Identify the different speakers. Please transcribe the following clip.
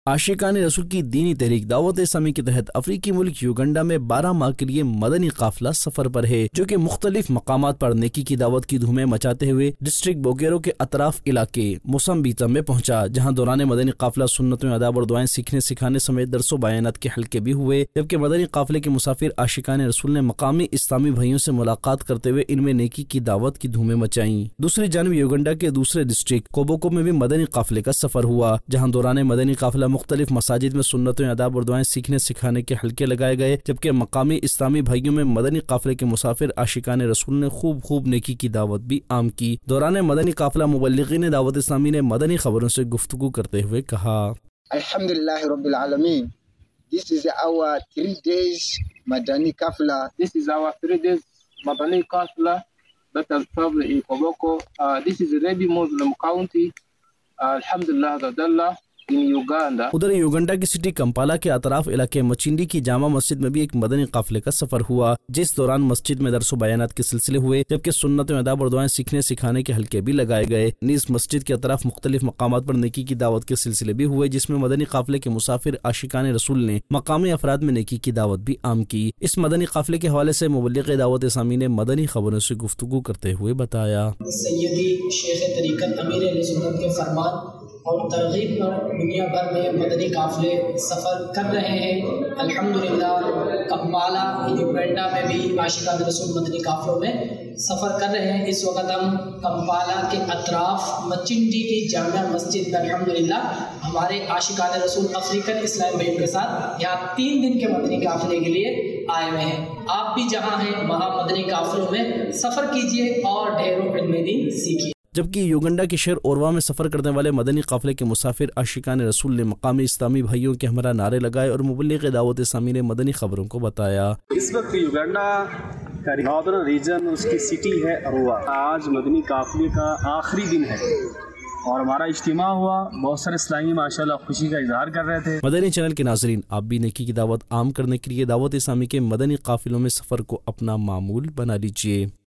Speaker 1: عاشقان رسول کی دینی تحریک دعوت اسلامی کے تحت افریقی ملک یوگنڈا میں 12 ماہ کے لیے مدنی قافلہ سفر پر ہے، جو کہ مختلف مقامات پر نیکی کی دعوت کی دھومیں مچاتے ہوئے ڈسٹرکٹ بوگیرو کے اطراف علاقے موسمبیتا میں پہنچا، جہاں دوران مدنی قافلہ سنتوں، آداب اور دعائیں سیکھنے سکھانے سمیت درس و بیانات کے حلقے بھی ہوئے، جبکہ مدنی قافلے کے مسافر عاشقان رسول نے مقامی اسلامی بھائیوں سے ملاقات کرتے ہوئے ان میں نیکی کی دعوت کی دھومیں مچائیں۔ دوسری جانب یوگنڈا کے دوسرے ڈسٹرکٹ کوبوکو میں بھی مدنی قافلے کا سفر ہوا، جہاں دوران مدنی قافلہ مختلف مساجد میں سنتوں، آداب اور دعائیں سیکھنے سکھانے کے حلقے لگائے گئے، جبکہ مقامی اسلامی بھائیوں میں مدنی قافلے کے مسافر عاشقان رسول نے خوب نیکی کی دعوت بھی عام کی۔ دوران مدنی قافلہ مبلغین دعوت اسلامی نے مدنی خبروں سے گفتگو کرتے ہوئے کہا،
Speaker 2: الحمدللہ رب العالمین، This is our 3 days Madani Kafla.
Speaker 3: This is our 3 days Madani Kafla that has traveled in Koboko. This is Rebi Muslim County. Alhamdulillah Zadallah in Uganda.
Speaker 1: ادھر یوگنڈا کی سٹی کمپالا کے اطراف علاقے مچینڈی کی جامع مسجد میں بھی ایک مدنی قافلے کا سفر ہوا، جس دوران مسجد میں درس و بیانات کے سلسلے ہوئے، جبکہ سنتوں، آداب اور دعائیں سیکھنے سکھانے کے حلقے بھی لگائے گئے۔ نیز مسجد کے اطراف مختلف مقامات پر نیکی کی دعوت کے سلسلے بھی ہوئے، جس میں مدنی قافلے کے مسافر عاشقان رسول نے مقامی افراد میں نیکی کی دعوت بھی عام کی۔ اس مدنی قافلے کے حوالے سے مبلغ دعوت اسلامی نے مدنی خبروں سے گفتگو کرتے ہوئے بتایا،
Speaker 4: سیدی شیخ طریقت امیر اہل سنت کے فرمان اور ترغیب پر دنیا بھر میں مدنی قافلے سفر کر رہے ہیں۔ الحمدللہ کمپالا یوگنڈا میں بھی عاشقان رسول مدنی قافلوں میں سفر کر رہے ہیں۔ اس وقت ہم کمپالا کے اطراف مچنڈی کی جامع مسجد میں الحمدللہ ہمارے عاشقان رسول افریقن اسلام بھائیوں کے ساتھ یہاں 3 دن کے مدنی قافلے کے لیے آئے ہوئے ہیں۔ آپ بھی جہاں ہیں وہاں مدنی قافلوں میں سفر کیجیے اور ڈھیروں علم دین سیکھیے۔
Speaker 1: جبکہ یوگنڈا کے شہر اوروا میں سفر کرنے والے مدنی قافلے کے مسافر عاشقان رسول نے مقامی اسلامی بھائیوں کے ہمراہ نعرے لگائے اور مبلغ دعوت اسلامی نے مدنی خبروں کو بتایا،
Speaker 5: اس وقت یوگنڈا کا ناردرن ریجن اس کی سٹی ہے اروا۔ آج مدنی قافلے کا آخری دن ہے اور ہمارا اجتماع ہوا، بہت سارے اسلامی ماشاءاللہ خوشی کا اظہار کر رہے تھے۔
Speaker 1: مدنی چینل کے ناظرین، آپ بھی نیکی کی دعوت عام کرنے کے لیے دعوت اسلامی کے مدنی قافلوں میں سفر کو اپنا معمول بنا لیجیے۔